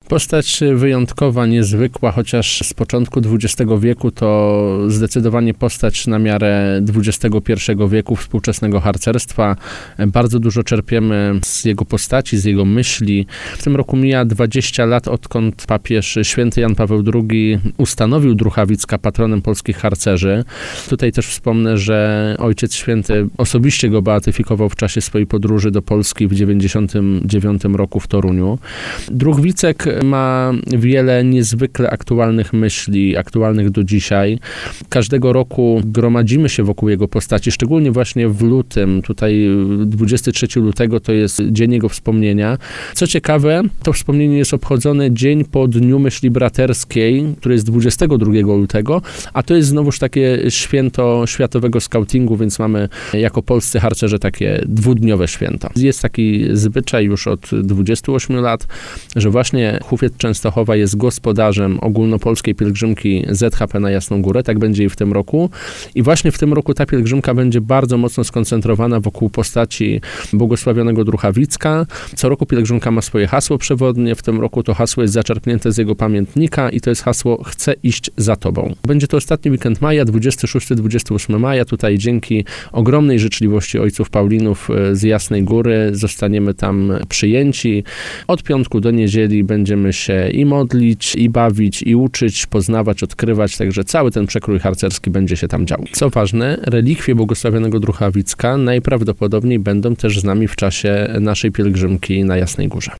Postać wyjątkowa, niezwykła, chociaż z początku XX wieku to zdecydowanie postać na miarę XXI wieku współczesnego harcerstwa. Bardzo dużo czerpiemy z jego postaci, z jego myśli. W tym roku mija 20 lat, odkąd papież święty Jan Paweł II ustanowił Druchawicka patronem polskich harcerzy. Tutaj też wspomnę, że Ojciec Święty osobiście go beatyfikował w czasie swojej podróży do Polski w 1999 roku w Toruniu. Druchwicek ma wiele niezwykle aktualnych myśli, aktualnych do dzisiaj. Każdego roku gromadzimy się wokół jego postaci, szczególnie właśnie w lutym. Tutaj 23 lutego to jest dzień jego wspomnienia. Co ciekawe, to wspomnienie jest obchodzone dzień po Dniu Myśli Braterskiej, który jest 22 lutego, a to jest znowuż takie święto światowego skautingu, więc mamy jako polscy harcerze takie dwudniowe święto. Jest taki zwyczaj już od 28 lat, że właśnie Hufiec Częstochowa jest gospodarzem ogólnopolskiej pielgrzymki ZHP na Jasną Górę, tak będzie i w tym roku. I właśnie w tym roku ta pielgrzymka będzie bardzo mocno skoncentrowana wokół postaci błogosławionego Druchawicka. Co roku pielgrzymka ma swoje hasło przewodnie, w tym roku to hasło jest zaczerpnięte z jego pamiętnika i to jest hasło „Chcę iść za Tobą”. Będzie to ostatni weekend maja, 26-28 maja. Tutaj dzięki ogromnej życzliwości ojców Paulinów z Jasnej Góry zostaniemy tam przyjęci. Od piątku do niedzieli będziemy się i modlić, i bawić, i uczyć, poznawać, odkrywać, także cały ten przekrój harcerski będzie się tam dział. Co ważne, relikwie błogosławionego Druchawicka najprawdopodobniej będą też z nami w czasie naszej pielgrzymki na Jasnej Górze.